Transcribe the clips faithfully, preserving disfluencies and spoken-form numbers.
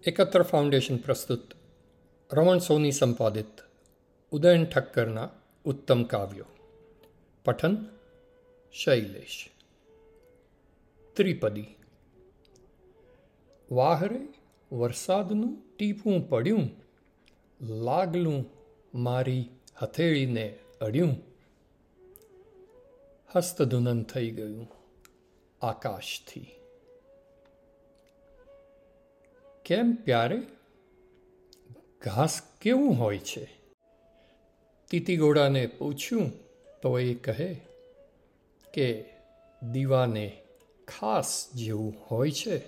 એકત્ર ફાઉન્ડેશન પ્રસ્તુત રમણ સોની સંપાદિત ઉદયન ઠક્કરના ઉત્તમ કાવ્યો. પઠન શૈલેષ. ત્રિપદી. વાહરે વરસાદનું ટીપું પડ્યું, લાગલું મારી હથેળીને અડ્યું. હસ્તધુનન થઈ ગયું આકાશથી. કેમ પ્યારે, ઘાસ કેવું હોય છે? તીતીઘોડાને પૂછ્યું તો એ કહે કે દીવાને ખાસ જેવું હોય છે.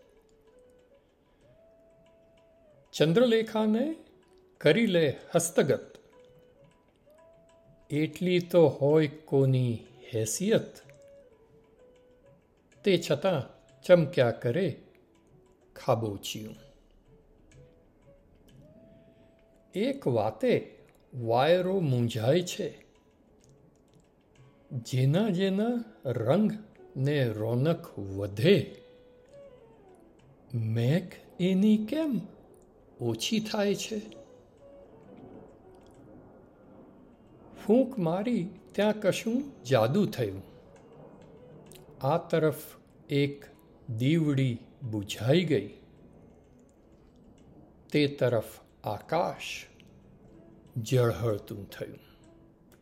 ચંદ્રલેખાને કરી લે હસ્તગત, એટલી તો હોય કોની હેસિયત. તે છતાં ચમક્યા કરે ખાબોચિયું. એક વાતે વાયરો મૂંઝાય છે, જેના જેના રંગ ને રોનક વધે, મેઘ એની કેમ ઓછી થાય છે. ફૂંક મારી ત્યાં કશું જાદુ થયું, આ તરફ એક દીવડી બુઝાઈ ગઈ, તે તરફ આકાશ ઝળહળતું થયું.